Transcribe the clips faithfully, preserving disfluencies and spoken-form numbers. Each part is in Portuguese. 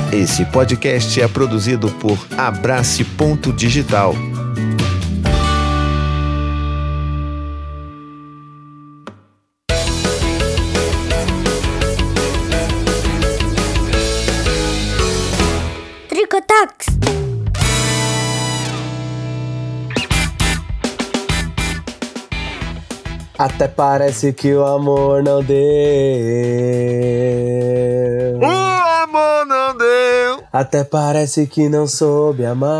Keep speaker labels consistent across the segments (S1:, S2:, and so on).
S1: Esse podcast é produzido por Abrace Ponto Digital.
S2: Tricotax.
S3: Até parece que o amor não deu.
S1: O amor não deu.
S3: Até parece que não soube amar.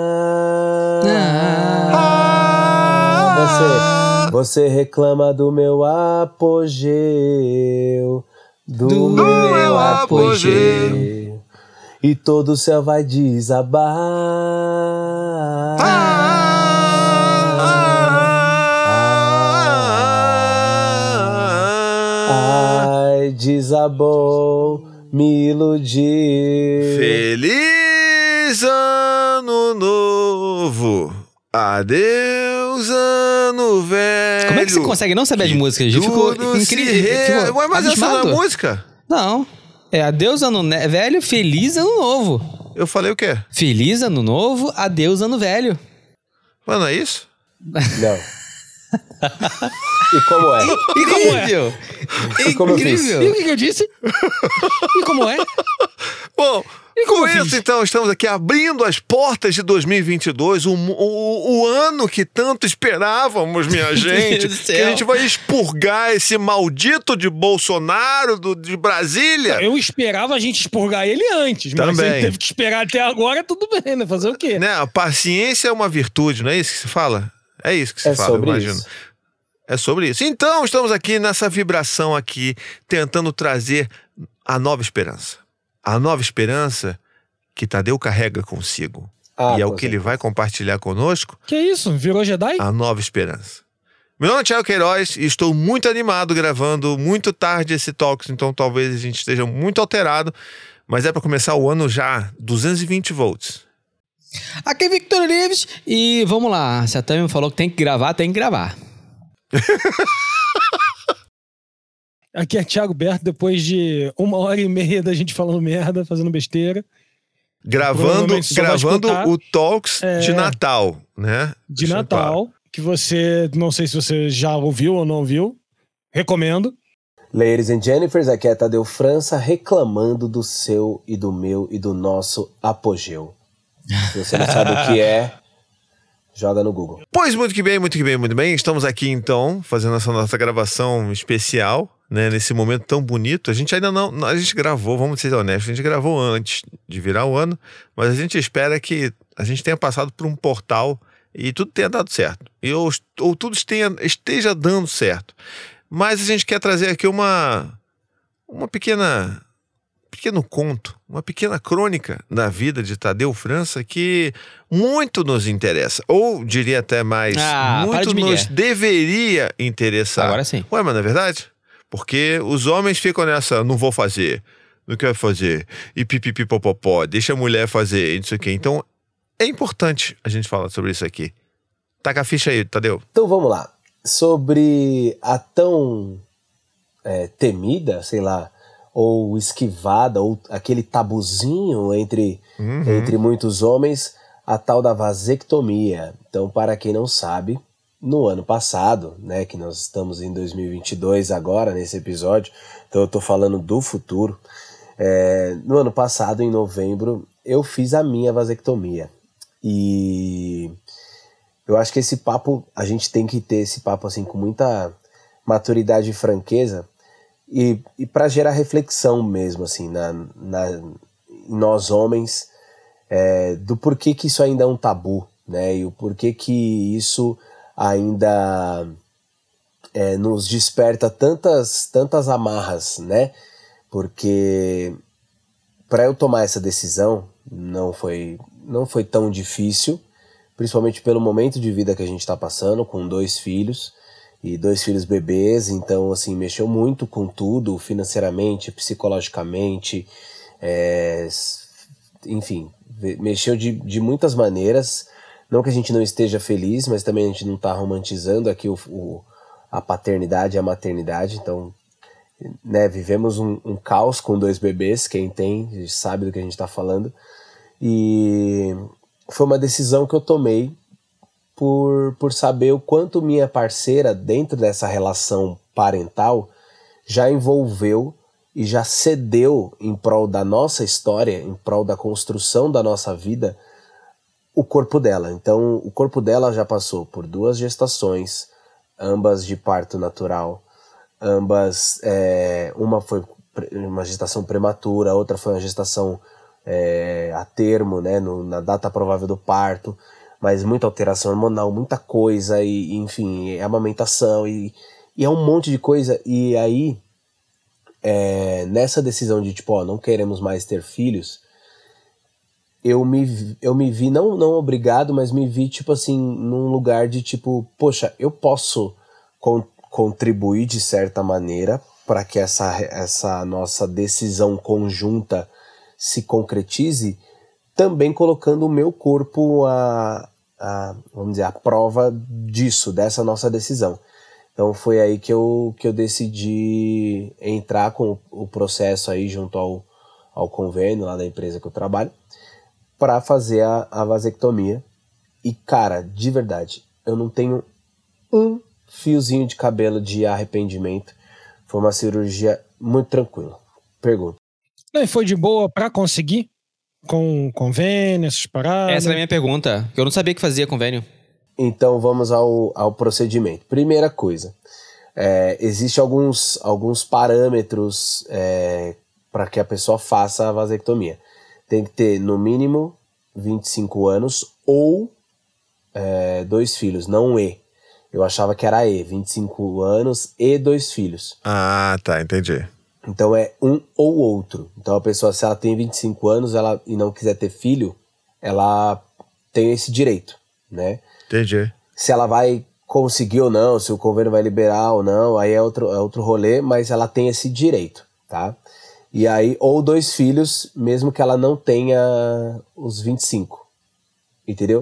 S1: Ah.
S3: Você, você reclama do meu apogeu. Do,
S1: Do
S3: meu,
S1: meu apogeu.
S3: apogeu. E todo o céu vai desabar.
S1: Ah.
S3: Ai, desabou, me iludiu.
S1: Feliz ano novo. Adeus, ano velho.
S4: Como é que você consegue não saber as músicas? Já ficou incrível.
S1: Re...
S4: Ficou
S1: Ué, mas essa não é
S4: abismado.
S1: música?
S4: Não. É adeus ano ne- velho, feliz ano novo.
S1: Eu falei o quê?
S4: Feliz ano novo, adeus ano velho.
S1: Mano, é isso?
S3: Não. E como é?
S4: E como é?
S3: E como eu fiz?
S4: Incrível.
S5: E o que, que eu disse? E como é?
S1: Bom,
S5: E como
S1: com
S5: eu
S1: isso,
S5: fiz?
S1: então, estamos aqui abrindo as portas de dois mil e vinte e dois, o, o, o ano que tanto esperávamos, minha gente.
S4: Deus do
S1: Que
S4: céu.
S1: a gente vai expurgar esse maldito de Bolsonaro do, de Brasília.
S5: Eu esperava a gente expurgar ele antes, mas
S1: Também.
S5: ele teve que esperar até agora, tudo bem, né? Fazer o quê?
S1: Né? A paciência é uma virtude, não é isso que se fala? É isso que se
S3: É
S1: fala,
S3: sobre
S1: eu imagino.
S3: isso.
S1: É sobre isso. Então, estamos aqui nessa vibração aqui, tentando trazer a nova esperança. A nova esperança que Tadeu carrega consigo.
S3: Ah,
S1: e é o
S3: com
S1: que ele
S3: certeza.
S1: vai compartilhar conosco,
S5: Que isso? Virou Jedi?
S1: a nova esperança. Meu nome é Thiago Queiroz e estou muito animado gravando muito tarde esse Talks, então talvez a gente esteja muito alterado, mas é para começar o ano já duzentos e vinte volts.
S4: Aqui é Victor Lives e vamos lá. Se a Tami falou que tem que gravar, tem que gravar.
S5: Aqui é Thiago Berto, depois de uma hora e meia da gente falando merda, fazendo besteira.
S1: Gravando,
S5: Provavelmente só vai
S1: gravando
S5: escutar.
S1: o Talks
S5: É.
S1: de Natal, né?
S5: De
S1: Deixa
S5: Natal,
S1: claro.
S5: que você, não sei se você já ouviu ou não ouviu, recomendo.
S3: Ladies and Jennifers, aqui é Tadeu França reclamando do seu e do meu e do nosso apogeu. Se você não sabe o que é, joga no Google.
S1: Pois muito que bem, muito que bem, muito bem. Estamos aqui então, fazendo essa nossa gravação especial, né? Nesse momento tão bonito. A gente ainda não, a gente gravou, vamos ser honestos, a gente gravou antes de virar o ano, mas a gente espera que a gente tenha passado por um portal e tudo tenha dado certo. E ou, ou tudo esteja, esteja dando certo. Mas a gente quer trazer aqui uma, uma pequena... pequeno conto, uma pequena crônica da vida de Tadeu França que muito nos interessa, ou diria até mais,
S4: Ah, para
S1: muito
S4: de migué.
S1: nos deveria interessar.
S4: Agora sim.
S1: Ué, mas não é verdade? Porque os homens ficam nessa, não vou fazer, não quero fazer, e pipipipopopó, deixa a mulher fazer, e não sei o quê. Então, é importante a gente falar sobre isso aqui. Taca a ficha aí, Tadeu.
S3: Então vamos lá. Sobre a tão é, temida, sei lá, ou esquivada, ou aquele tabuzinho entre,
S1: Uhum.
S3: entre muitos homens, a tal da vasectomia. Então, para quem não sabe, no ano passado, né, que nós estamos em dois mil e vinte e dois agora, nesse episódio, então eu estou falando do futuro, é, no ano passado, em novembro, eu fiz a minha vasectomia. E eu acho que esse papo, a gente tem que ter esse papo assim com muita maturidade e franqueza, e, e para gerar reflexão mesmo, assim, na, na, em nós homens, é, do porquê que isso ainda é um tabu, né, e o porquê que isso ainda é, nos desperta tantas, tantas amarras, né, porque para eu tomar essa decisão não foi, não foi tão difícil, principalmente pelo momento de vida que a gente está passando, com dois filhos, e dois filhos bebês, então assim, mexeu muito com tudo, financeiramente, psicologicamente, é, enfim, mexeu de, de muitas maneiras, não que a gente não esteja feliz, mas também a gente não está romantizando aqui o, o, a paternidade e a maternidade, então né, vivemos um, um caos com dois bebês, quem tem sabe do que a gente está falando, e foi uma decisão que eu tomei por, por saber o quanto minha parceira, dentro dessa relação parental, já envolveu e já cedeu em prol da nossa história, em prol da construção da nossa vida, o corpo dela. Então, o corpo dela já passou por duas gestações, ambas de parto natural, ambas, é, uma foi uma gestação prematura, a outra foi uma gestação é, a termo, né, no, na data provável do parto, mas muita alteração hormonal, muita coisa, e, enfim, amamentação, e, e é um monte de coisa. E aí, é, nessa decisão de, tipo, ó, não queremos mais ter filhos, eu me, eu me vi, não, não obrigado, mas me vi, tipo assim, num lugar de, tipo, poxa, eu posso con- contribuir de certa maneira para que essa, essa nossa decisão conjunta se concretize, também colocando o meu corpo a, a, vamos dizer, a prova disso, dessa nossa decisão. Então foi aí que eu, que eu decidi entrar com o processo aí junto ao, ao convênio lá da empresa que eu trabalho, para fazer a, a vasectomia. E, cara, de verdade, eu não tenho um fiozinho de cabelo de arrependimento. Foi uma cirurgia muito tranquila. Pergunta.
S5: Não, e foi de boa pra conseguir? Com convênio, essas paradas?
S4: Essa era a minha pergunta, que eu não sabia que fazia convênio.
S3: Então vamos ao, ao procedimento. Primeira coisa, é, existem alguns, alguns parâmetros é, para que a pessoa faça a vasectomia. Tem que ter, no mínimo, vinte e cinco anos ou é, dois filhos, não E. Eu achava que era E, vinte e cinco anos e dois filhos.
S1: Ah, tá, entendi.
S3: Então é um ou outro. Então a pessoa, se ela tem vinte e cinco anos ela, e não quiser ter filho, ela tem esse direito, né?
S1: Entendi.
S3: Se ela vai conseguir ou não, se o convênio vai liberar ou não, aí é outro, é outro rolê, mas ela tem esse direito, tá? E aí, ou dois filhos, mesmo que ela não tenha os vinte e cinco, entendeu?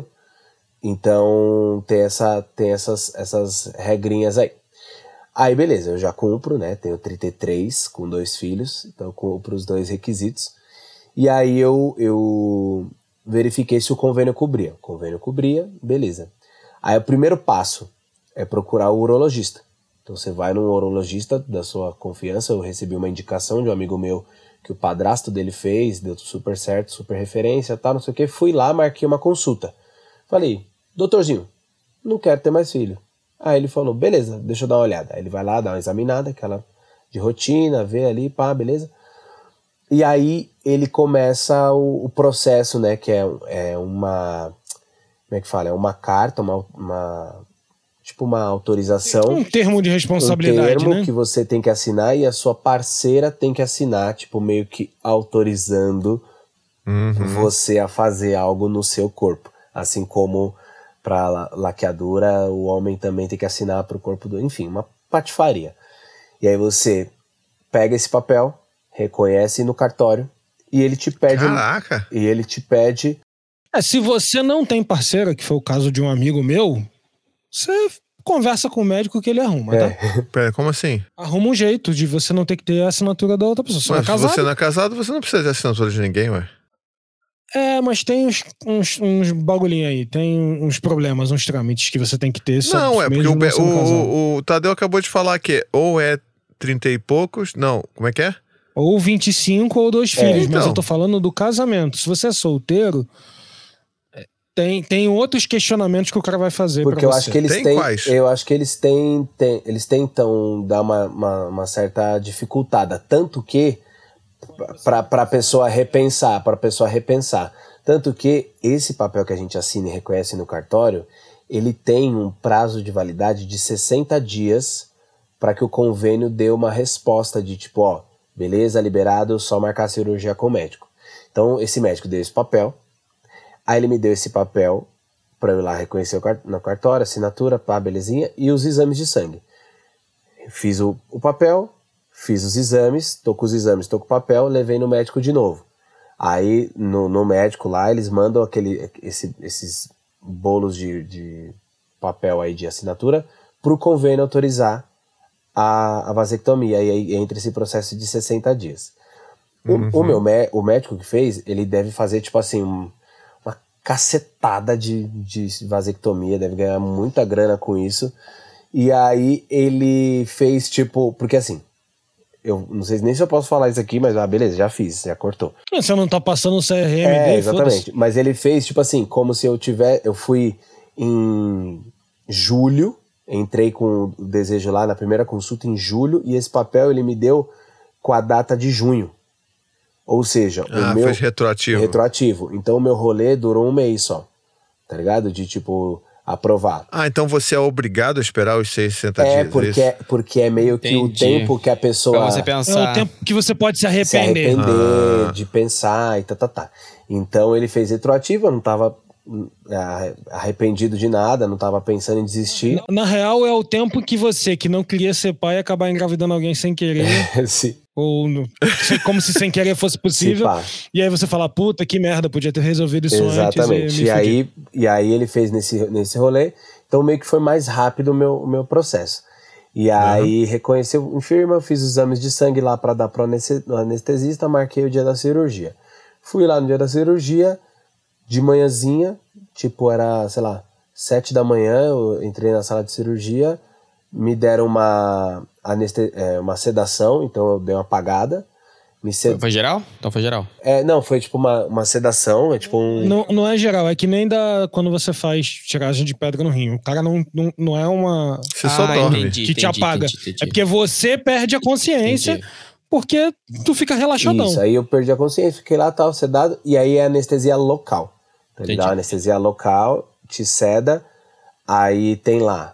S3: Então, tem, essa, tem essas, essas regrinhas aí. Aí, beleza, eu já cumpro, né? Tenho trinta e três com dois filhos, então eu cumpro os dois requisitos. E aí, eu, eu verifiquei se o convênio cobria. O convênio cobria, beleza. Aí, o primeiro passo é procurar o urologista. Então você vai num urologista da sua confiança. Eu recebi uma indicação de um amigo meu que o padrasto dele fez, deu super certo, super referência, tal, não sei o que. Fui lá, marquei uma consulta. Falei, doutorzinho, não quero ter mais filho. Aí ele falou, beleza, deixa eu dar uma olhada. Aí ele vai lá, dá uma examinada, aquela de rotina, vê ali, pá, beleza. E aí ele começa o, o processo, né, que é, é uma, como é que fala? É uma carta, uma... uma tipo uma autorização.
S5: Um termo de responsabilidade,
S3: um termo
S5: né?
S3: que você tem que assinar e a sua parceira tem que assinar, tipo, meio que autorizando
S1: Uhum.
S3: você a fazer algo no seu corpo. Assim como para laqueadura, o homem também tem que assinar para o corpo do... Enfim, uma patifaria. E aí você pega esse papel, reconhece no cartório e ele te pede...
S1: Caraca!
S3: E ele te pede...
S5: É, se você não tem parceira, que foi o caso de um amigo meu, você conversa com o médico que ele arruma,
S3: É.
S5: tá?
S1: Pera, como assim?
S5: Arruma um jeito de você não ter que ter a assinatura da outra pessoa. Você não é
S1: Mas se
S5: casado?
S1: você não é casado, você não precisa ter assinatura de ninguém, ué.
S5: É, mas tem uns, uns, uns bagulhinho aí, tem uns problemas, uns trâmites que você tem que ter. Só
S1: Não, é porque o,
S5: mesmo não sendo casado.
S1: o, o Tadeu acabou de falar que ou é trinta e poucos... Não, como é que é?
S5: Ou vinte e cinco ou dois
S3: É,
S5: filhos, mas
S1: então.
S5: eu tô falando do casamento. Se você é solteiro, tem, tem outros questionamentos que o cara vai fazer pra
S3: Porque eu
S5: você.
S3: acho que eles
S1: Tem
S3: têm,
S1: quais?
S3: eu acho que eles têm, têm eles tentam dar uma, uma, uma certa dificultada, tanto que para a pessoa repensar, para a pessoa repensar, tanto que esse papel que a gente assina e reconhece no cartório, ele tem um prazo de validade de sessenta dias para que o convênio dê uma resposta de tipo, ó, beleza, liberado, só marcar a cirurgia com o médico. Então esse médico deu esse papel. Aí ele me deu esse papel para eu ir lá reconhecer no cartório, assinatura, pá, belezinha, e os exames de sangue. Fiz o, o papel, fiz os exames, tô com os exames, tô com o papel, levei no médico de novo. Aí no, no médico lá, eles mandam aquele, esse, esses bolos de, de papel aí de assinatura pro convênio autorizar a, a vasectomia, e aí entra esse processo de sessenta dias. O,
S1: Uhum.
S3: o meu mé- o médico que fez, ele deve fazer, tipo assim, um, uma cacetada de, de vasectomia, deve ganhar muita grana com isso. E aí ele fez, tipo, porque assim, eu não sei nem se eu posso falar isso aqui, mas ah, beleza, já fiz, já cortou.
S5: Você não tá passando o C R M
S3: É,
S5: dele,
S3: exatamente.
S5: foda-se.
S3: Mas ele fez, tipo assim, como se eu tiver. Eu fui em julho, entrei com o desejo lá na primeira consulta em julho, e esse papel ele me deu com a data de junho. Ou seja,
S1: Ah,
S3: o meu.
S1: fez retroativo.
S3: Retroativo. Então o meu rolê durou um mês só. Tá ligado? De tipo, aprovar.
S1: Ah, então você é obrigado a esperar os sessenta
S3: É,
S1: dias,
S3: porque
S1: é
S3: é, porque é meio que o
S4: Entendi.
S3: tempo que a pessoa.
S4: Pra você
S5: É
S4: pensar.
S5: o tempo que você pode se
S3: se
S5: arrepender.
S3: arrepender,
S1: Ah.
S3: de pensar e tá, tá, tá. Então ele fez retroativo, eu não tava hum, arre- arrependido de nada, não tava pensando em desistir.
S5: Na, na real, é o tempo que você, que não queria ser pai, acabar engravidando alguém sem querer.
S3: se,
S5: Ou no- se- como se sem querer fosse
S3: se
S5: possível.
S3: pá.
S5: E aí você fala, puta, que merda, podia ter resolvido isso
S3: Exatamente.
S5: antes e
S3: E,
S5: me fudi.
S3: aí, e aí ele fez nesse, nesse rolê, então meio que foi mais rápido o meu, o meu processo. E aí reconheceu em firma, fiz os exames de sangue lá para dar pro aneste- no anestesista, marquei o dia da cirurgia. Fui lá no dia da cirurgia, de manhãzinha, tipo era, sei lá, sete da manhã, eu entrei na sala de cirurgia, me deram uma, aneste- é, uma sedação, então eu dei uma apagada. Me
S4: Foi,
S3: sed...
S4: foi geral? Então foi geral.
S3: é, não, foi tipo uma, uma sedação, é tipo um...
S5: Não, não é geral, é que nem da, quando você faz tiragem de pedra no rim. O cara não, não, não é uma.
S1: Você só
S4: Ah,
S1: dorme.
S4: entendi,
S5: que te
S4: entendi,
S5: apaga.
S4: entendi, entendi.
S5: É porque você perde a consciência
S4: Entendi.
S5: porque tu fica relaxadão.
S3: Isso, aí eu perdi a consciência, fiquei lá, tava sedado, e aí é anestesia local. Então, ele
S4: Entendi.
S3: dá uma anestesia local, te seda, aí tem lá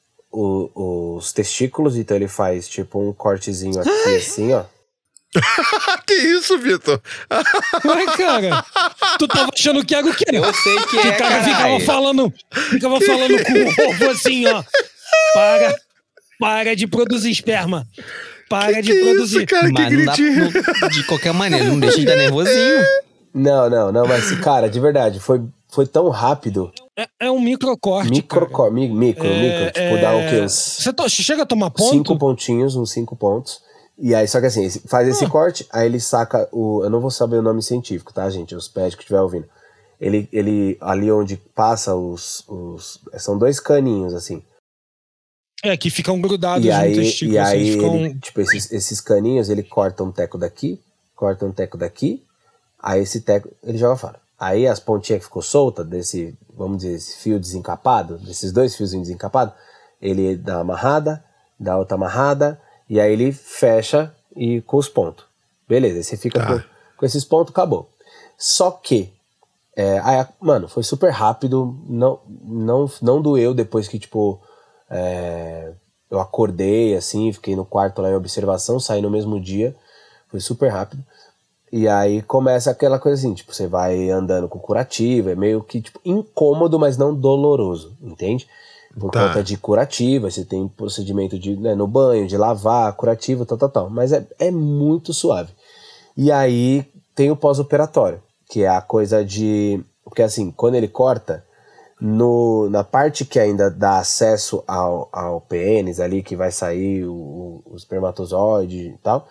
S3: o- os testículos, então ele faz tipo um cortezinho aqui assim, ó.
S1: Que isso, Vitor?
S5: Ué, cara, tu tava achando que era o quê?
S4: Eu sei que
S5: Que
S4: é,
S5: o cara ficava
S4: caralho.
S5: falando, ficava falando com o ovo assim, ó. Para, para de produzir esperma. Para de
S1: Que
S5: produzir.
S1: isso, cara? Que
S4: Mas não dá,
S1: gritinho.
S4: não- de qualquer maneira, não deixa de dar nervosinho.
S3: Não, não, não, mas cara, de verdade, foi, foi tão rápido.
S5: É, é um microcorte.
S3: Micro,
S5: cara.
S3: mi- micro,
S5: É,
S3: micro, tipo, dá o quê?
S5: é,
S3: Uns
S5: Você to- chega a tomar ponto?
S3: cinco pontinhos, uns cinco pontos. E aí, só que assim, esse- faz esse
S5: Ah.
S3: corte, aí ele saca o. Eu não vou saber o nome científico, tá, gente? Os pets que estiver ouvindo. Ele, ele, ali onde passa os, os. São dois caninhos, assim.
S5: É, que ficam grudados
S3: E
S5: no
S3: aí,
S5: testículo.
S3: e
S5: assim,
S3: aí
S5: ficam...
S3: ele, tipo, esses, esses caninhos, ele corta um teco daqui, corta um teco daqui, aí esse teco, ele joga fora. Aí as pontinhas que ficou solta desse, vamos dizer, esse fio desencapado, desses dois fiozinhos desencapados, ele dá uma amarrada, dá outra amarrada, e aí ele fecha e com os pontos. Beleza, aí você fica
S1: Tá.
S3: com, com esses pontos, acabou. Só que, é, aí, mano, foi super rápido, não, não, não doeu depois que, tipo, é, eu acordei, assim, fiquei no quarto lá em observação, saí no mesmo dia, foi super rápido. E aí começa aquela coisa assim, tipo, você vai andando com curativo, é meio que, tipo, incômodo, mas não doloroso, entende? Por
S1: Tá.
S3: conta de curativa, você tem procedimento de, né, no banho, de lavar, curativo, tal, tal, tal. Mas é, é muito suave. E aí tem o pós-operatório, que é a coisa de... Porque assim, quando ele corta, no, na parte que ainda dá acesso ao, ao pênis ali, que vai sair o, o espermatozoide e tal,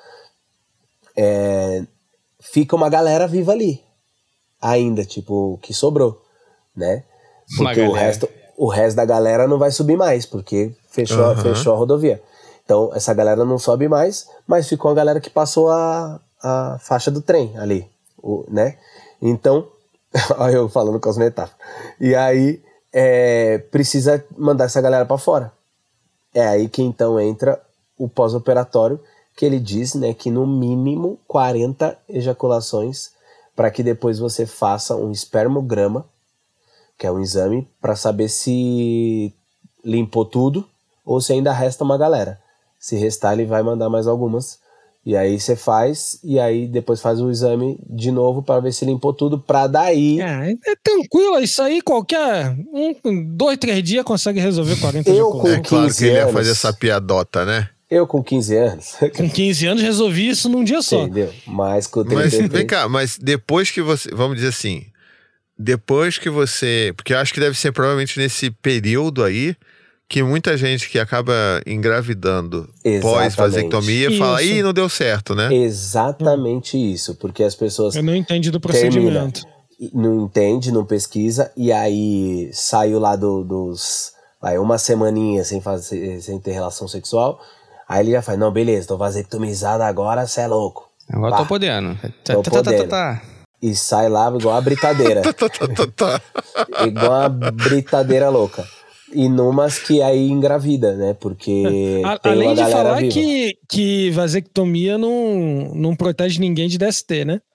S3: é, fica uma galera viva ali. Ainda, tipo, que sobrou, né?
S4: Uma
S3: Porque o
S4: galera.
S3: resto, o resto da galera não vai subir mais, porque fechou,
S1: Aham.
S3: fechou a rodovia. Então, essa galera não sobe mais, mas ficou a galera que passou a, a faixa do trem ali, o, né? Então, olha eu falando com as metáforas. E aí, é, precisa mandar essa galera pra fora. É aí que então entra o pós-operatório, que ele diz, né, que no mínimo quarenta ejaculações para que depois você faça um espermograma, que é um exame para saber se limpou tudo ou se ainda resta uma galera. Se restar, ele vai mandar mais algumas. E aí você faz, e aí depois faz o exame de novo para ver se limpou tudo, para daí...
S5: É, é tranquilo, isso aí qualquer um, dois, três dias consegue resolver quarenta
S3: Eu
S5: ejaculações.
S1: É claro que ele ia
S3: quinze
S1: fazer
S3: anos.
S1: essa piadota, né?
S3: Eu com quinze anos,
S5: Com quinze anos resolvi isso num dia só.
S3: entendeu? Mas com
S1: Mas
S3: trinta e
S1: vem
S3: três...
S1: cá, mas depois que você. Vamos dizer assim. Depois que você. Porque eu acho que deve ser provavelmente nesse período aí que muita gente que acaba engravidando
S3: Exatamente.
S1: pós-vasectomia fala,
S5: Isso.
S1: ih, não deu certo, né?
S3: Exatamente isso, porque as pessoas
S5: Eu não entendi do
S3: termina,
S5: procedimento.
S3: não entende, não pesquisa, e aí saiu lá do, dos... Vai, uma semaninha sem, fazer, sem ter relação sexual, aí ele já faz, não, beleza, tô vasectomizado agora, cê é louco.
S4: Agora
S3: Pá,
S4: tô podendo.
S3: Tô
S4: Tá, tá, tá, tá,
S3: podendo.
S4: tá.
S3: E sai lá igual a britadeira.
S1: Tá, tá, tá, tá.
S3: Igual a britadeira louca. E numas que aí engravida, né? Porque
S5: A-
S3: tem
S5: além
S3: uma
S5: de
S3: galera
S5: falar
S3: viva.
S5: que, que vasectomia não, não protege ninguém de D S T, né?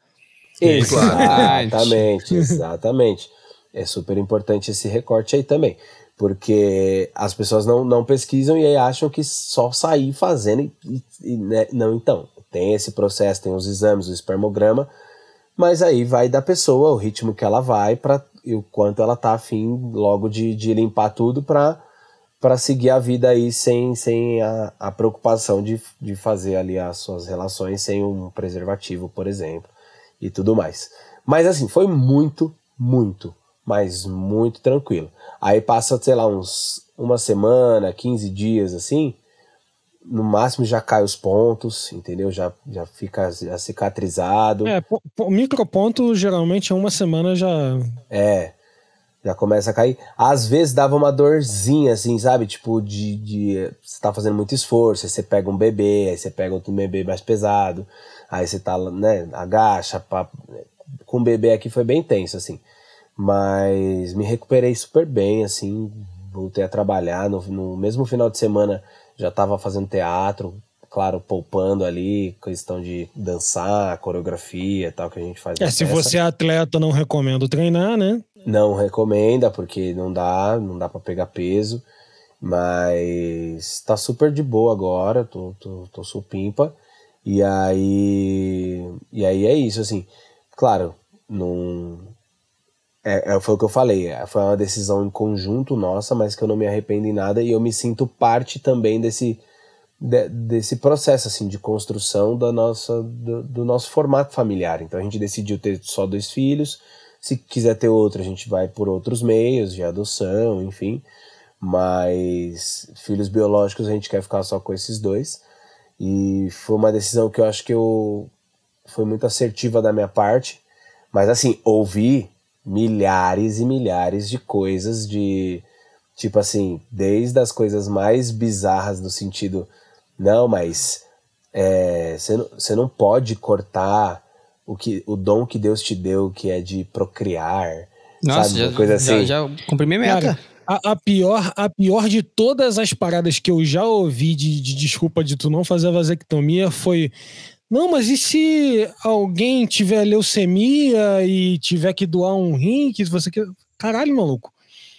S3: Exatamente, exatamente. É super importante esse recorte aí também. Porque as pessoas não, não pesquisam e aí acham que só sair fazendo e, e- e, né? Não, então. Tem esse processo, tem os exames, o espermograma, mas aí vai da pessoa, o ritmo que ela vai pra, e o quanto ela tá afim logo de, de limpar tudo pra, pra seguir a vida aí sem, sem a, a preocupação de, de fazer ali as suas relações sem um preservativo, por exemplo, e tudo mais. Mas assim, foi muito, muito, mas muito tranquilo. Aí passa, sei lá, uns uma semana, quinze dias assim, no máximo já cai os pontos, entendeu? Já, já fica já cicatrizado.
S5: É, po- po- microponto geralmente é uma semana já.
S3: É, já começa a cair. Às vezes dava uma dorzinha, assim, sabe? Tipo, de, de você tá fazendo muito esforço, aí você pega um bebê, aí você pega outro bebê mais pesado, aí você tá, né, agacha. Pá. Com o bebê aqui foi bem tenso, assim. Mas me recuperei super bem, assim, voltei a trabalhar. No, no mesmo final de semana já tava fazendo teatro, claro, poupando ali, questão de dançar, coreografia e tal, que a gente faz na
S5: É, se
S3: peça.
S5: você é atleta, não recomendo treinar, né?
S3: Não recomenda, porque não dá, não dá pra pegar peso, mas tá super de boa agora, tô, tô, tô supimpa, e aí, e aí é isso, assim, claro, não, é, é, foi o que eu falei, é, foi uma decisão em conjunto nossa, mas que eu não me arrependo em nada, e eu me sinto parte também desse, de, desse processo, assim, de construção da nossa, do, do nosso formato familiar. Então a gente decidiu ter só dois filhos. Se quiser ter outro, a gente vai por outros meios, de adoção, enfim. Mas filhos biológicos a gente quer ficar só com esses dois. E foi uma decisão que eu acho que eu foi muito assertiva da minha parte. Mas assim, ouvi milhares e milhares de coisas de... Tipo assim, desde as coisas mais bizarras no sentido... Não, mas você não, você não pode cortar... O, que, o dom que Deus te deu, que é de procriar,
S4: Nossa,
S3: sabe?
S4: já,
S3: Uma coisa assim.
S4: já, já cumpri minha meta.
S5: Cara, a, a, pior, a pior de todas as paradas que eu já ouvi de, de desculpa de tu não fazer a vasectomia foi... Não, mas e se alguém tiver leucemia e tiver que doar um rim, que você quer... Caralho, maluco.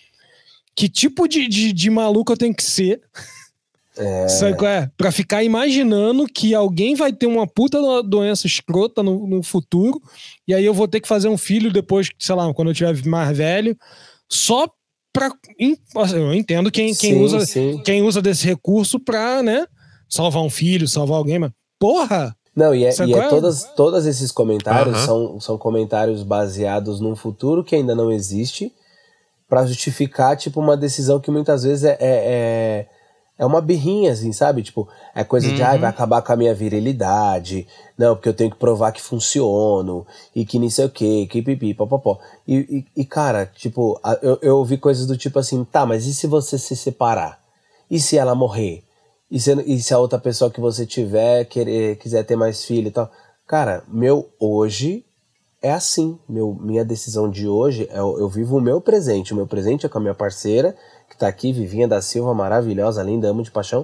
S5: Que tipo de, de, de maluco eu tenho que ser...
S3: É...
S5: Sabe qual é? Pra ficar imaginando que alguém vai ter uma puta doença escrota no, no futuro, e aí eu vou ter que fazer um filho depois, sei lá, quando eu tiver mais velho, só pra... Eu entendo quem, quem,
S3: sim,
S5: usa,
S3: sim.
S5: quem usa desse recurso pra, né, salvar um filho, salvar alguém, mas porra!
S3: Não, e é,
S5: Sabe
S3: e
S5: qual
S3: é
S5: é?
S3: todas, todos esses comentários
S1: Aham.
S3: são, são comentários baseados num futuro que ainda não existe, pra justificar, tipo, uma decisão que muitas vezes é... é, é... É uma birrinha, assim, sabe? Tipo, é coisa
S4: Uhum.
S3: de, ai, vai acabar com a minha virilidade. Não, porque eu tenho que provar que funciono. E que não sei o quê, que pipi, popopó. E, e, e, cara, tipo, a- eu, eu ouvi coisas do tipo assim, tá, mas e se você se separar? E se ela morrer? E se, e se a outra pessoa que você tiver querer, quiser ter mais filho e tal? Cara, meu hoje é assim. Meu, minha decisão de hoje, é, eu, eu vivo o meu presente. O meu presente é com a minha parceira, que tá aqui, Vivinha da Silva, maravilhosa, linda, amo de paixão.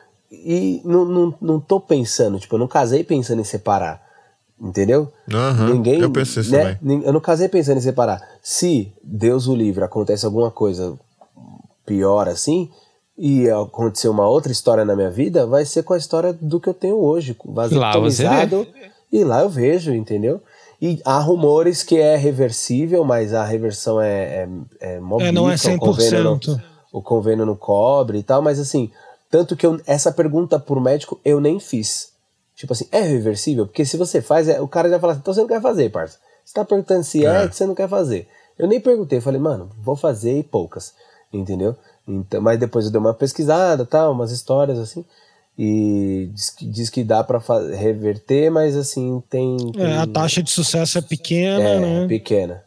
S3: E não, não, não tô pensando, tipo, eu não casei pensando em separar, entendeu?
S1: Aham,
S3: Ninguém,
S1: eu penso isso
S3: né?
S1: também.
S3: Eu não casei pensando em separar. Se, Deus o livre, acontece alguma coisa pior assim, e acontecer uma outra história na minha vida, vai ser com a história do que eu tenho hoje, vasectomizado, e lá eu vejo, entendeu? E há rumores que é reversível, mas a reversão é, é, é mobílica,
S5: É, não é cem
S3: o
S5: por
S3: convênio não,
S5: cento.
S3: o convênio não cobre e tal, mas assim, tanto que eu, essa pergunta pro médico eu nem fiz. Tipo assim, é reversível? Porque se você faz, é, o cara já fala assim, então você não quer fazer, parça. Você tá perguntando se é,
S1: É.
S3: é que você não quer fazer. Eu nem perguntei, eu falei, mano, vou fazer e poucas, entendeu? Então, mas depois eu dei uma pesquisada, tal, umas histórias assim, e diz que, diz que dá pra fa- reverter, mas assim, tem... tem...
S5: É, a taxa de sucesso é pequena,
S3: é,
S5: né?
S3: pequena.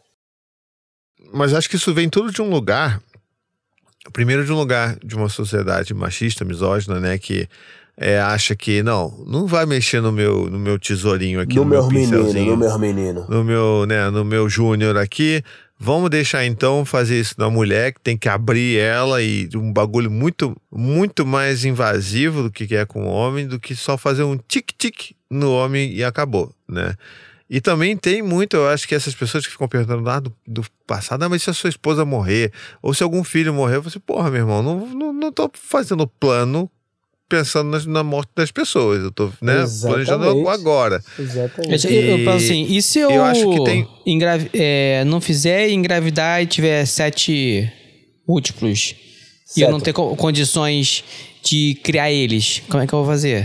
S1: Mas acho que isso vem tudo de um lugar, primeiro de um lugar de uma sociedade machista, misógina, né, que é, acha que, não, não vai mexer no meu, no meu tesourinho aqui,
S3: No
S1: no, meu
S3: meu menino,
S1: pincelzinho,
S3: no meu menino.
S1: no meu, né, no meu júnior aqui, vamos deixar então fazer isso na mulher, que tem que abrir ela, e um bagulho muito, muito mais invasivo do que é com o homem, do que só fazer um tic-tic no homem e acabou, né? E também tem muito, eu acho que essas pessoas que ficam perguntando lá do, do passado, ah, mas se a sua esposa morrer, ou se algum filho morrer, você, porra, meu irmão, não, não, não tô fazendo plano pensando na, na morte das pessoas, eu tô, né, planejando agora.
S3: Exatamente.
S4: Eu, eu penso assim, e se eu,
S1: eu acho que tem...
S4: engravi- é, não fizer engravidar e tiver sete múltiplos, e eu não ter co- condições de criar eles, como é que eu vou fazer?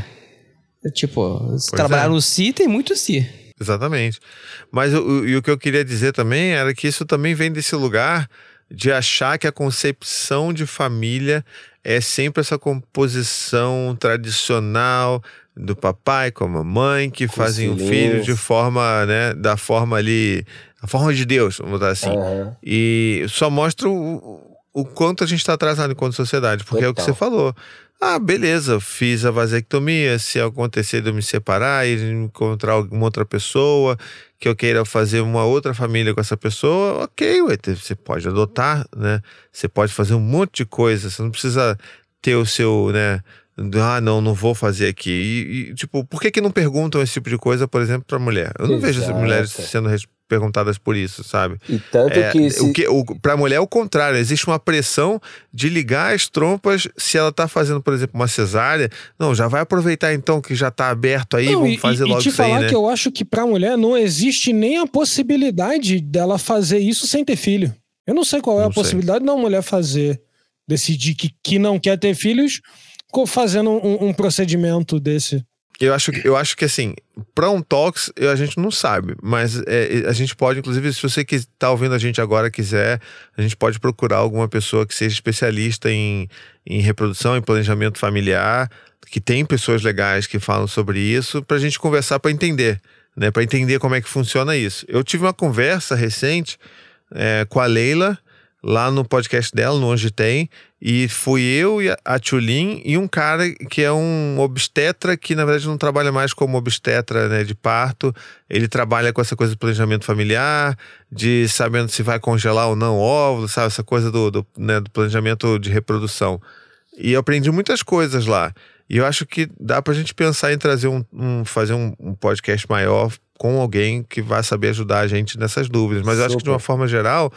S4: Tipo, se
S1: Pois
S4: trabalhar
S1: é.
S4: no si, tem muito si.
S1: Exatamente. Mas o, o, e o que eu queria dizer também era que isso também vem desse lugar de achar que a concepção de família é sempre essa composição tradicional do papai com a mamãe, que
S3: Com
S1: fazem um
S3: filhinhos.
S1: filho de forma, né, da forma ali, a forma de Deus, vamos botar assim.
S3: Aham.
S1: E só mostra o, o quanto a gente está atrasado enquanto sociedade, porque é o que
S3: Total.
S1: você falou. Ah, beleza, fiz a vasectomia, se acontecer de eu me separar e encontrar alguma outra pessoa que eu queira fazer uma outra família com essa pessoa, ok, ué, você pode adotar, né? Você pode fazer um monte de coisa, você não precisa ter o seu, né? Ah, não, não vou fazer aqui. E, e, tipo, por que que não perguntam esse tipo de coisa, por exemplo, pra mulher? Eu não vejo as
S3: Exato.
S1: mulheres sendo res- perguntadas por isso, sabe?
S3: E tanto
S1: É,
S3: que... Se...
S1: o que o, pra mulher é o contrário, existe uma pressão de ligar as trompas se ela tá fazendo, por exemplo, uma cesárea. Não, já vai aproveitar então que já tá aberto aí,
S5: Não,
S1: vamos
S5: e,
S1: fazer
S5: e
S1: logo
S5: te
S1: isso aí,
S5: falar
S1: né?
S5: que eu acho que pra mulher não existe nem a possibilidade dela fazer isso sem ter filho. Eu não sei qual é
S1: Não
S5: a
S1: sei.
S5: possibilidade de uma mulher fazer, decidir que, que não quer ter filhos, co- fazendo um, um procedimento desse.
S1: Eu acho, que- eu acho que assim, pra um tox, eu- a gente não sabe, mas é, a gente pode, inclusive, se você que tá ouvindo a gente agora quiser, a gente pode procurar alguma pessoa que seja especialista em, em reprodução, em planejamento familiar, que tem pessoas legais que falam sobre isso, pra gente conversar pra entender, né? Pra entender como é que funciona isso. Eu tive uma conversa recente é, com a Leila, lá no podcast dela, no Onde Tem, e fui eu e a- a Tchulin e um cara que é um obstetra que na verdade não trabalha mais como obstetra, né, de parto, ele trabalha com essa coisa do planejamento familiar, de sabendo se vai congelar ou não óvulo, sabe, essa coisa do, do, né, do planejamento de reprodução. E eu aprendi muitas coisas lá. E eu acho que dá pra gente pensar em trazer um, um fazer um, um podcast maior com alguém que vai saber ajudar a gente nessas dúvidas. Mas eu acho que de uma
S3: Super.
S1: forma geral,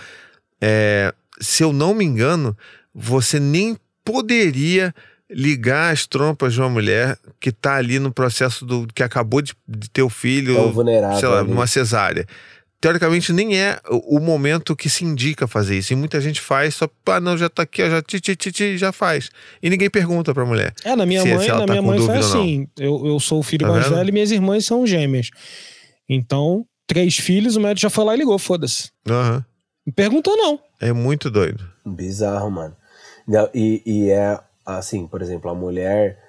S1: é, se eu não me engano, você nem poderia ligar as trompas de uma mulher que tá ali no processo do que acabou de, de ter o filho,
S3: Tão vulnerável
S1: sei lá,
S3: ali.
S1: numa cesárea. Teoricamente nem é o, o momento que se indica fazer isso. E muita gente faz só, ah, não, já tá aqui, ó, já ti, ti, ti, ti, já faz. E ninguém pergunta pra mulher.
S5: É, na minha
S1: se,
S5: mãe,
S1: se ela
S5: na
S1: tá
S5: minha
S1: com
S5: mãe foi
S1: dúvida ou não.
S5: assim. Eu, eu sou o filho
S1: Tá
S5: mais
S1: vendo?
S5: velho e minhas irmãs são gêmeas. Então, três filhos, o médico já foi lá e ligou, foda-se.
S1: Aham.
S5: Não perguntou, não.
S1: É muito doido.
S3: Bizarro, mano. Não, e, e é assim, por exemplo, a mulher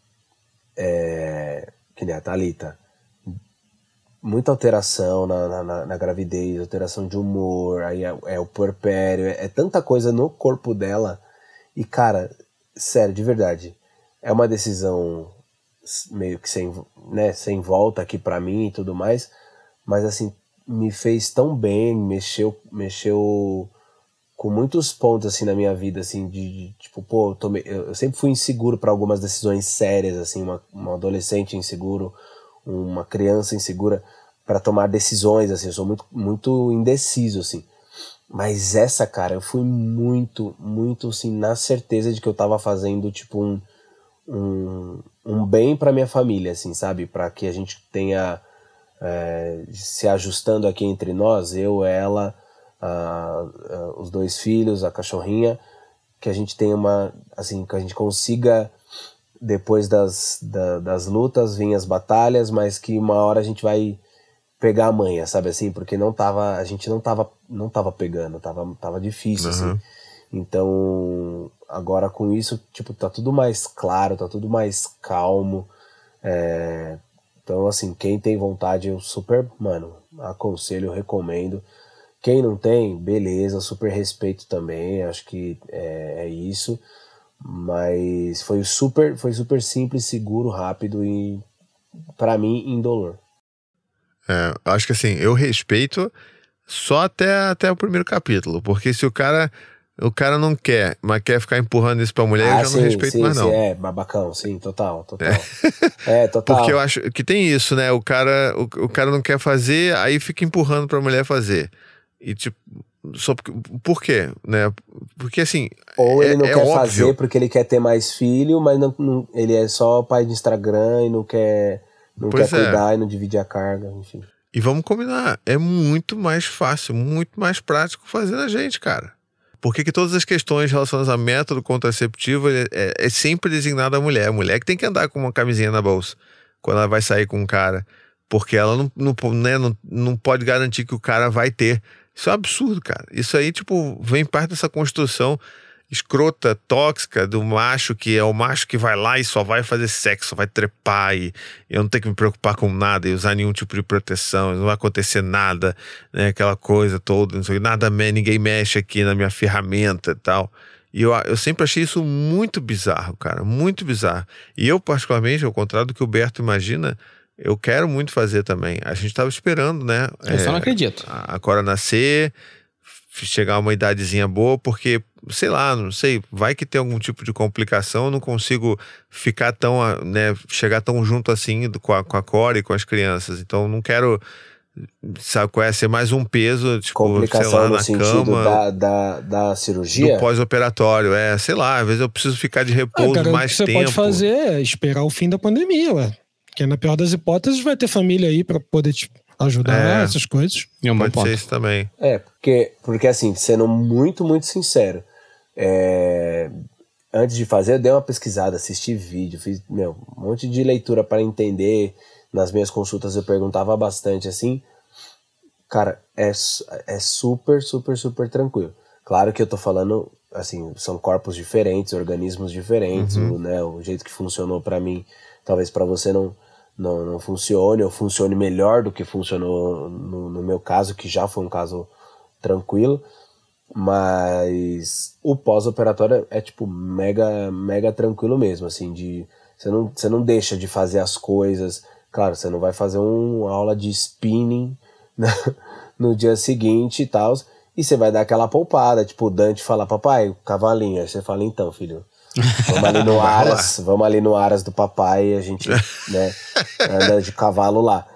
S3: é, que nem a Thalita, muita alteração na, na- na, na gravidez, alteração de humor, aí é, é o puerpério, é, é tanta coisa no corpo dela. E, cara, sério, de verdade, é uma decisão meio que sem, né, sem volta aqui pra mim e tudo mais, mas assim, me fez tão bem, mexeu, mexeu com muitos pontos assim na minha vida, assim, de, de, tipo, pô, eu, tomei, eu, eu sempre fui inseguro para algumas decisões sérias, assim, uma, uma adolescente inseguro, uma criança insegura para tomar decisões, assim, eu sou muito, muito indeciso, assim. Mas essa, cara, eu fui muito, muito, assim, na certeza de que eu tava fazendo, tipo, um, um, um bem pra minha família, assim, sabe? Pra que a gente tenha, é, se ajustando aqui entre nós, eu, ela, a, a, os dois filhos, a cachorrinha, que a gente tenha uma, assim, que a gente consiga, depois das, da, das lutas, vir as batalhas, mas que uma hora a gente vai pegar a manha, sabe assim? Porque não tava, a gente não tava, não tava pegando, tava, tava difícil,
S1: Uhum.
S3: assim. Então, agora com isso, tipo, tá tudo mais claro, tá tudo mais calmo. É... Então, assim, quem tem vontade, eu super, mano, aconselho, recomendo. Quem não tem, beleza, super respeito também, acho que é, é isso. Mas foi super, foi super simples, seguro, rápido e, pra mim, indolor.
S1: É, acho que assim, eu respeito só até, até o primeiro capítulo, porque se o cara, o cara não quer, mas quer ficar empurrando isso pra mulher,
S3: Ah,
S1: eu já
S3: sim,
S1: não respeito
S3: sim,
S1: mais
S3: sim,
S1: não.
S3: é, babacão, sim, total, total. É, é total.
S1: Porque eu acho que tem isso, né? O cara, o, o cara não quer fazer, aí fica empurrando pra mulher fazer. E tipo, só porque, por quê, né? Porque assim,
S3: Ou
S1: é,
S3: ele não
S1: é
S3: quer
S1: óbvio.
S3: fazer porque ele quer ter mais filho, mas não, não- ele é só pai de Instagram e não quer, não
S1: Pois
S3: quer
S1: é.
S3: cuidar e não divide a carga, enfim.
S1: E vamos combinar, é muito mais fácil, muito mais prático fazer na gente, cara. Por que que todas as questões relacionadas a método contraceptivo é, é, é sempre designada a mulher? A mulher que tem que andar com uma camisinha na bolsa quando ela vai sair com um cara. Porque ela não, não, né, não, não pode garantir que o cara vai ter. Isso é um absurdo, cara. Isso aí, tipo, vem parte dessa construção escrota, tóxica do macho, que é o macho que vai lá e só vai fazer sexo, vai trepar e eu não tenho que me preocupar com nada e usar nenhum tipo de proteção, não vai acontecer nada, né, aquela coisa toda, não sei, nada, ninguém mexe aqui na minha ferramenta e tal. E eu, eu sempre achei isso muito bizarro, cara, muito bizarro. E eu, particularmente, ao contrário do que o Berto imagina, eu quero muito fazer também. A gente tava esperando, né?
S4: Eu só não
S1: é,
S4: acredito.
S1: A, a Cora nascer, chegar a uma idadezinha boa, porque, sei lá, não sei, vai que tem algum tipo de complicação, eu não consigo ficar tão, né, chegar tão junto assim com a, com a Cora e com as crianças. Então, não quero, sabe qual é, ser mais um peso, tipo,
S3: Complicação
S1: sei lá,
S3: no
S1: na
S3: sentido
S1: cama,
S3: da, da, da
S1: do
S3: cirurgia?
S1: pós-operatório. É, sei lá, às vezes eu preciso ficar de
S5: Ah,
S1: repouso
S5: cara, o que
S1: mais
S5: você
S1: tempo.
S5: pode fazer é esperar o fim da pandemia, ué. Que na pior das hipóteses vai ter família aí pra poder te ajudar,
S1: É.
S5: essas coisas.
S4: É um bom
S1: Pode
S4: ponto.
S1: ser isso também.
S3: É, porque, porque assim, sendo muito, muito sincero, é, antes de fazer, eu dei uma pesquisada, assisti vídeo, fiz, meu, um monte de leitura para entender. Nas minhas consultas eu perguntava bastante, assim. Cara, é, é super, super, super tranquilo. Claro que eu tô falando, assim, são corpos diferentes, organismos diferentes,
S1: Uhum.
S3: o, né, o jeito que funcionou para mim, talvez para você não, não, não funcione, ou funcione melhor do que funcionou no, no meu caso, que já foi um caso tranquilo, mas o pós-operatório é, tipo, mega, mega tranquilo mesmo, assim, de, você não, você não deixa de fazer as coisas, claro, você não vai fazer uma aula de spinning no dia seguinte e tal, e você vai dar aquela poupada, tipo o Dante fala, papai, cavalinho, aí você fala, então, filho, vamos ali no
S1: Vai
S3: Aras, vamos ali no Aras do papai, a gente, né, anda de cavalo lá,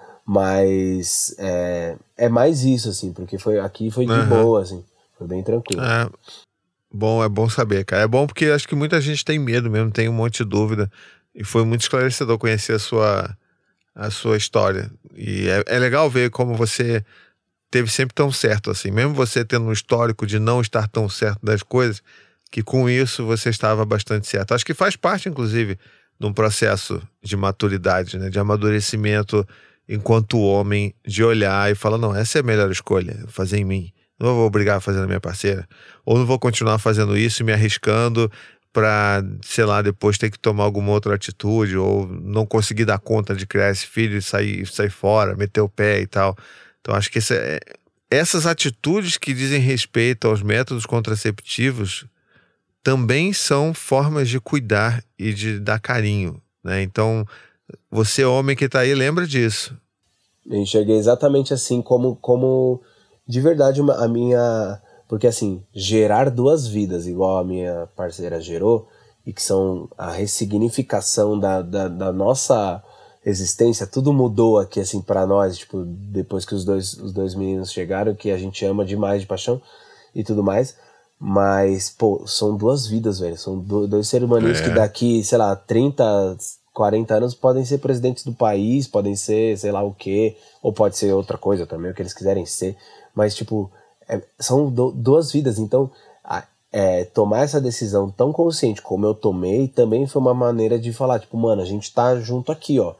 S3: mas é, é mais isso, assim, porque foi, aqui foi de
S1: Uhum.
S3: boa, assim, foi bem tranquilo.
S1: É bom, é bom saber, cara. É bom porque acho que muita gente tem medo mesmo, tem um monte de dúvida. E foi muito esclarecedor conhecer a sua, a sua história. E é, é legal ver como você teve sempre tão certo assim. Mesmo você tendo um histórico de não estar tão certo das coisas, que com isso você estava bastante certo. Acho que faz parte, inclusive, de um processo de maturidade, né? De amadurecimento enquanto homem, de olhar e falar, não, essa é a melhor escolha, fazer em mim. Não vou obrigar a fazer na minha parceira. Ou não vou continuar fazendo isso e me arriscando pra, sei lá, depois ter que tomar alguma outra atitude, ou não conseguir dar conta de criar esse filho e sair, sair fora, meter o pé e tal. Então acho que esse é, essas atitudes que dizem respeito aos métodos contraceptivos também são formas de cuidar e de dar carinho, né? Então, você homem que tá aí, lembra disso.
S3: Eu enxerguei exatamente assim, como, como de verdade uma, a minha... Porque assim, gerar duas vidas, igual a minha parceira gerou, e que são a ressignificação da, da, da nossa existência, tudo mudou aqui assim pra nós, tipo, depois que os dois, os dois meninos chegaram, que a gente ama demais de paixão e tudo mais. Mas, pô, são duas vidas, velho. São dois seres humanos
S1: É.
S3: que daqui, sei lá, trinta, quarenta anos podem ser presidentes do país, podem ser, sei lá o quê, ou pode ser outra coisa também, o que eles quiserem ser. Mas, tipo, é, são do, duas vidas. Então, a, é, tomar essa decisão tão consciente como eu tomei também foi uma maneira de falar, tipo, mano, a gente tá junto aqui, ó.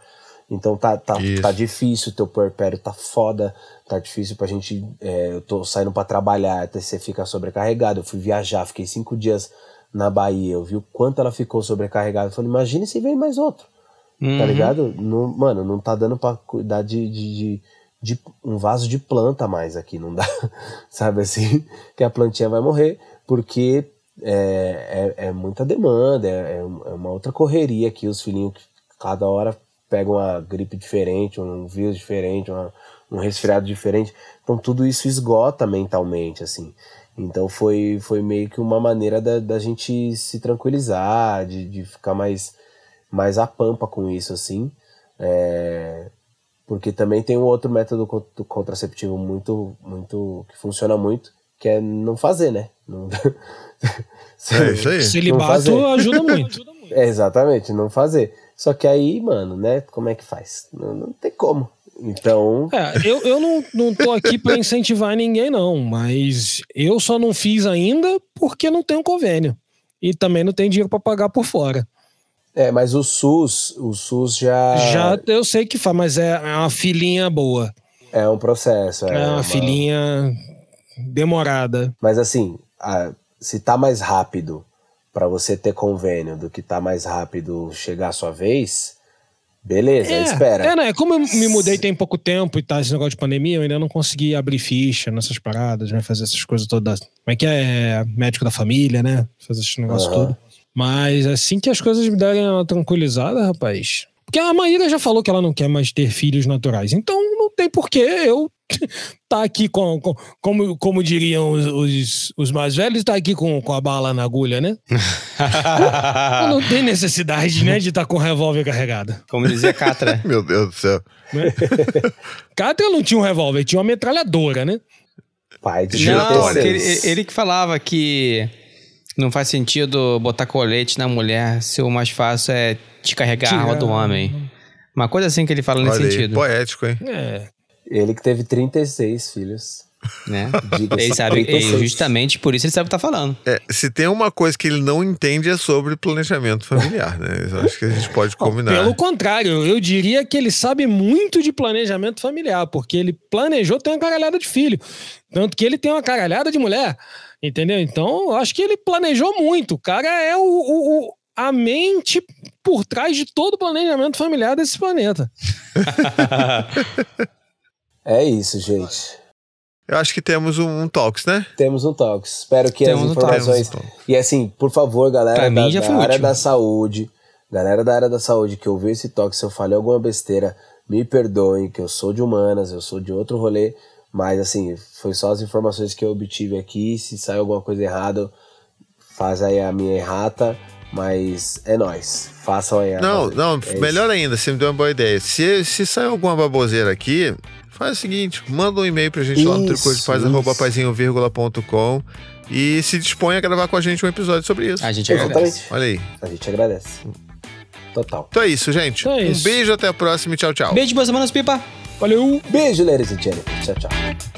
S3: Então tá, tá, tá difícil, teu puerpério tá foda, tá difícil pra gente... É, eu tô saindo pra trabalhar, até você fica sobrecarregado. Eu fui viajar, fiquei cinco dias na Bahia, eu vi o quanto ela ficou sobrecarregada. Eu falei, imagina se vem mais outro, uhum. tá ligado? Não, mano, não tá dando pra cuidar de, de, de, de um vaso de planta mais aqui, não dá, sabe assim? Que a plantinha vai morrer, porque é, é, é muita demanda, é, é uma outra correria aqui, os filhinhos que cada hora pegam uma gripe diferente, um vírus diferente, uma, um resfriado diferente, então tudo isso esgota mentalmente, assim. Então foi, foi meio que uma maneira da, da gente se tranquilizar, de, de ficar mais, mais a pampa com isso, assim. É, porque também tem um outro método contraceptivo muito, muito, que funciona muito, que é não fazer, né? Não,
S1: é isso aí.
S5: Celibato ajuda muito.
S3: É, exatamente, não fazer. Só que aí, mano, né? Como é que faz? Não, não tem como. Então...
S5: É, eu, eu não, não tô aqui pra incentivar ninguém, não. Mas eu só não fiz ainda porque não tenho convênio. E também não tenho dinheiro pra pagar por fora.
S3: É, mas o SUS, o SUS já...
S5: Já eu sei que faz, mas é uma filinha boa.
S3: É um processo.
S5: É, é uma, uma filinha demorada.
S3: Mas assim, a, se tá mais rápido pra você ter convênio do que tá mais rápido chegar a sua vez... Beleza,
S5: é,
S3: espera.
S5: É, né? Como eu me mudei tem pouco tempo e tá esse negócio de pandemia, eu ainda não consegui abrir ficha nessas paradas, né? Fazer essas coisas todas. Como é que é? Médico da família, né? Fazer esse negócio uhum. todo. Mas assim que as coisas me derem uma tranquilizada, rapaz. Porque a Maíra já falou que ela não quer mais ter filhos naturais. Então não tem porquê eu tá aqui com, com como, como diriam os, os, os mais velhos, tá aqui com, com a bala na agulha, né? Não tem necessidade, né, de estar tá com o revólver carregado.
S4: Como dizia Catra.
S1: Meu Deus do céu.
S5: Catra não tinha um revólver, tinha uma metralhadora, né?
S3: Pai de
S4: não, ele, ele que falava que não faz sentido botar colete na mulher se o mais fácil é descarregar a arma do homem. Uma coisa assim que ele fala. Olha nesse aí, sentido.
S1: Poético, hein?
S5: É.
S3: Ele que teve trinta e seis filhos.
S4: Né? Ele sabe, ele, justamente por isso ele sabe o que tá falando.
S1: É, se tem uma coisa que ele não entende é sobre planejamento familiar, né? Eu acho que a gente pode combinar.
S5: Pelo contrário, eu diria que ele sabe muito de planejamento familiar, porque ele planejou ter uma caralhada de filho. Tanto que ele tem uma caralhada de mulher, entendeu? Então, eu acho que ele planejou muito. O cara é o, o, o, a mente por trás de todo o planejamento familiar desse planeta.
S3: É isso, gente.
S1: Eu acho que temos um, um Talks, né?
S3: Temos um Talks. Espero que temos as informações... Um e assim, por favor, galera da, da área da saúde, galera da área da saúde que ouviu esse Talks, se eu falei alguma besteira, me perdoem, que eu sou de humanas, eu sou de outro rolê, mas assim, foi só as informações que eu obtive aqui. Se saiu alguma coisa errada, faz aí a minha errata, mas é nóis. Façam aí a...
S1: Não, não, é melhor isso. Ainda, você me deu uma boa ideia. Se, se sair alguma baboseira aqui... Faz o seguinte, manda um e-mail pra gente isso, lá no tricodepaz arroba paizinho vírgula ponto com e se dispõe a gravar com a gente um episódio sobre isso.
S4: A gente agradece.
S1: Olha aí.
S3: A gente agradece. Total.
S1: Então é isso, gente.
S5: Então é
S1: um
S5: isso.
S1: beijo, até a próxima e tchau, tchau.
S4: Beijo, boas semanas, Pipa.
S5: Valeu.
S3: Beijo, ladies and gentlemen. Tchau, tchau.